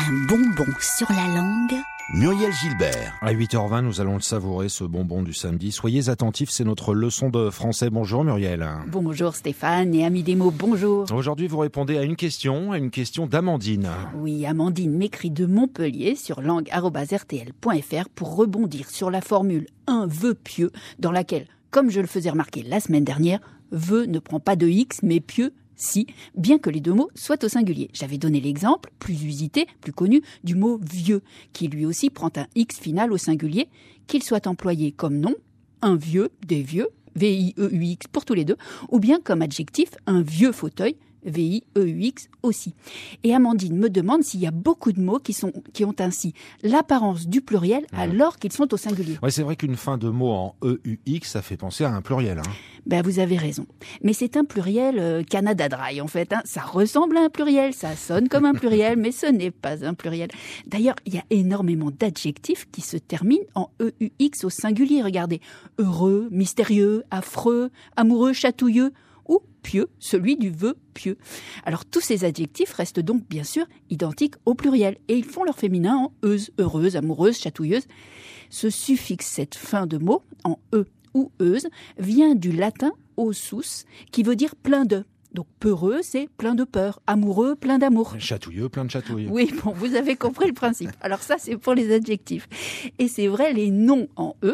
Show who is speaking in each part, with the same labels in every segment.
Speaker 1: Un bonbon sur la langue.
Speaker 2: Muriel Gilbert.
Speaker 3: À 8h20, nous allons le savourer, ce bonbon du samedi. Soyez attentifs, c'est notre leçon de français. Bonjour Muriel.
Speaker 1: Bonjour Stéphane et amis des mots, bonjour.
Speaker 3: Aujourd'hui, vous répondez à une question d'Amandine.
Speaker 1: Oui, Amandine m'écrit de Montpellier sur langue@rtl.fr pour rebondir sur la formule « un vœu pieux » dans laquelle, comme je le faisais remarquer la semaine dernière, « vœu » ne prend pas de X mais « pieux » si, bien que les deux mots soient au singulier. J'avais donné l'exemple, plus usité, plus connu, du mot « vieux », qui lui aussi prend un X final au singulier, qu'il soit employé comme nom, un vieux, des vieux, V-I-E-U-X pour tous les deux, ou bien comme adjectif, un vieux fauteuil, V-I-E-U-X aussi. Et Amandine me demande s'il y a beaucoup de mots qui ont ainsi l'apparence du pluriel alors qu'ils sont au singulier.
Speaker 3: Ouais, c'est vrai qu'une fin de mot en E-U-X, ça fait penser à un pluriel.
Speaker 1: Ben, vous avez raison. Mais c'est un pluriel Canada Dry en fait. Ça ressemble à un pluriel, ça sonne comme un pluriel, mais ce n'est pas un pluriel. D'ailleurs, il y a énormément d'adjectifs qui se terminent en E-U-X au singulier. Regardez, heureux, mystérieux, affreux, amoureux, chatouilleux, ou pieux, celui du vœu pieux. Alors tous ces adjectifs restent donc bien sûr identiques au pluriel et ils font leur féminin en euse, heureuse, amoureuse, chatouilleuse. Ce suffixe, cette fin de mot, en e ou euse, vient du latin ossus, qui veut dire plein de. Donc peureux, c'est plein de peur, amoureux, plein d'amour.
Speaker 3: Chatouilleux, plein de chatouilles.
Speaker 1: Oui, bon, vous avez compris le principe. Alors ça, c'est pour les adjectifs. Et c'est vrai, les noms en EU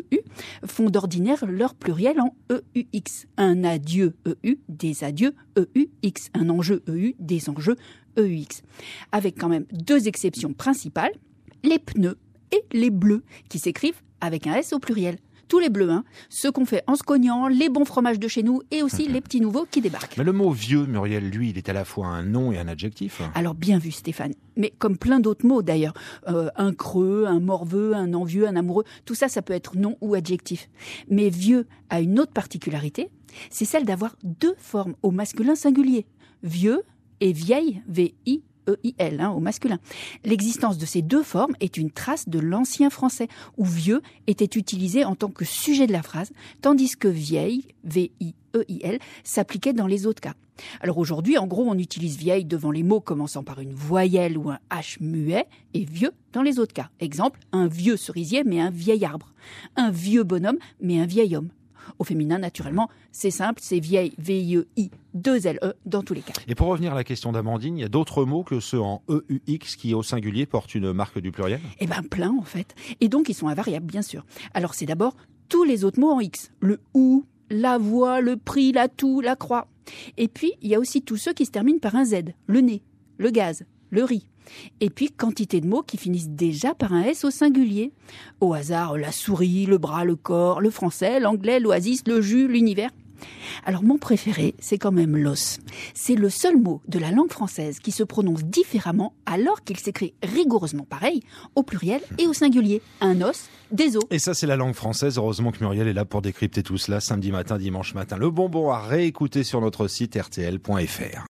Speaker 1: font d'ordinaire leur pluriel en EUX. Un adieu EU, des adieux EUX. Un enjeu EU, des enjeux EUX. Avec quand même deux exceptions principales, les pneus et les bleus, qui s'écrivent avec un S au pluriel. Tous les bleus, ceux qu'on fait en se cognant, les bons fromages de chez nous et aussi les petits nouveaux qui débarquent.
Speaker 3: Mais le mot vieux, Muriel, lui, il est à la fois un nom et un adjectif.
Speaker 1: Alors bien vu Stéphane, mais comme plein d'autres mots d'ailleurs, un creux, un morveux, un envieux, un amoureux, tout ça, ça peut être nom ou adjectif. Mais vieux a une autre particularité, c'est celle d'avoir deux formes au masculin singulier, vieux et vieille, V-I. E-I-L, au masculin. L'existence de ces deux formes est une trace de l'ancien français, où vieux était utilisé en tant que sujet de la phrase, tandis que vieille, V-I-E-I-L, s'appliquait dans les autres cas. Alors aujourd'hui, en gros, on utilise vieille devant les mots commençant par une voyelle ou un H muet, et vieux dans les autres cas. Exemple, un vieux cerisier mais un vieil arbre. Un vieux bonhomme mais un vieil homme. Au féminin, naturellement, c'est simple, c'est vieille, V-I-E-I, 2 L-E dans tous les cas.
Speaker 3: Et pour revenir à la question d'Amandine, il y a d'autres mots que ceux en E-U-X qui, au singulier, portent une marque du pluriel ?
Speaker 1: Eh bien, plein en fait. Et donc, ils sont invariables, bien sûr. Alors, c'est d'abord tous les autres mots en X. Le ou, la voix, le prix, la toux, la croix. Et puis, il y a aussi tous ceux qui se terminent par un Z. Le nez, le gaz, le riz. Et puis, quantité de mots qui finissent déjà par un S au singulier. Au hasard, la souris, le bras, le corps, le français, l'anglais, l'oasis, le jus, l'univers. Alors, mon préféré, c'est quand même l'os. C'est le seul mot de la langue française qui se prononce différemment alors qu'il s'écrit rigoureusement pareil au pluriel et au singulier. Un os, des os.
Speaker 3: Et ça, c'est la langue française. Heureusement que Muriel est là pour décrypter tout cela samedi matin, dimanche matin. Le bonbon à réécouter sur notre site rtl.fr.